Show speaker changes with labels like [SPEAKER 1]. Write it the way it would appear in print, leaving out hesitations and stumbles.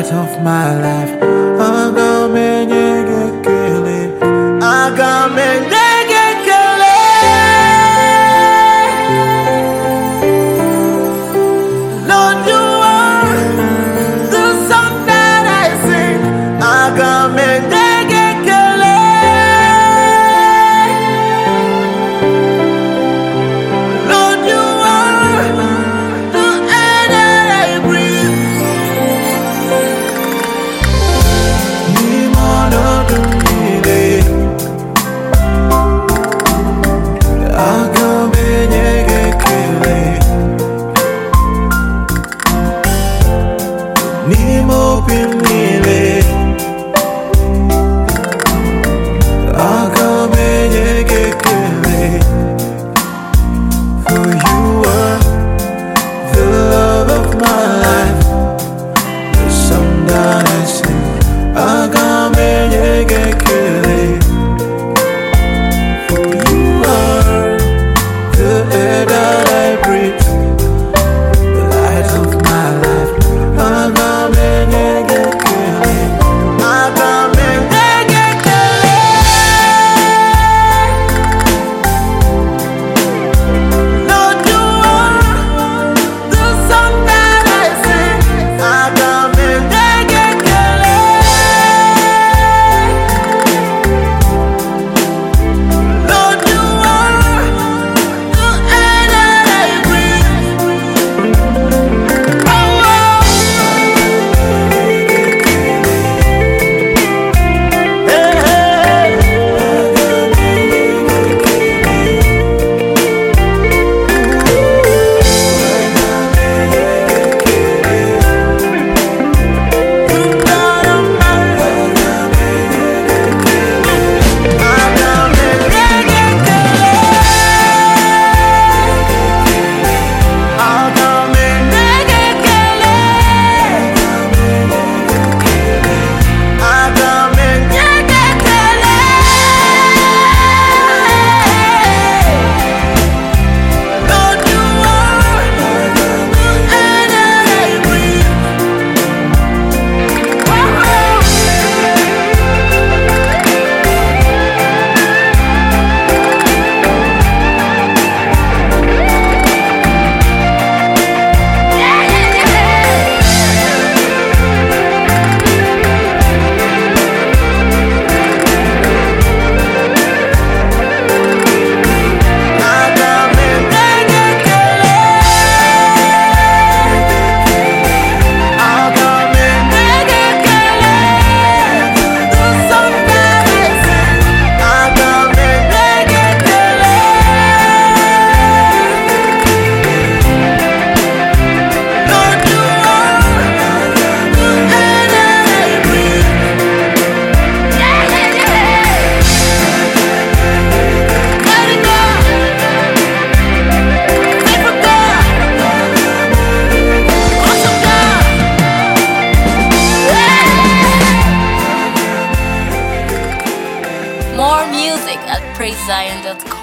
[SPEAKER 1] light of my life. Agamenyegekele, agamenyegekele. Lord, you are the song that I sing. Agamenyegekele. Lord, you are the air that I breathe. Nimonodumile, agamenyegekele. Nimopimile, agamenyegekele. For you are the love of my life, the song that I sing. Agamenyegekele. For you are the air that I breathe, the light of my life. Agamenyegekele. Agamenyegekele. Lord, you are the song that I sing. Agamenyegekele. Lord, you are the air that I breathe. Oh, hey, hey.
[SPEAKER 2] More music at PraiseZion.com.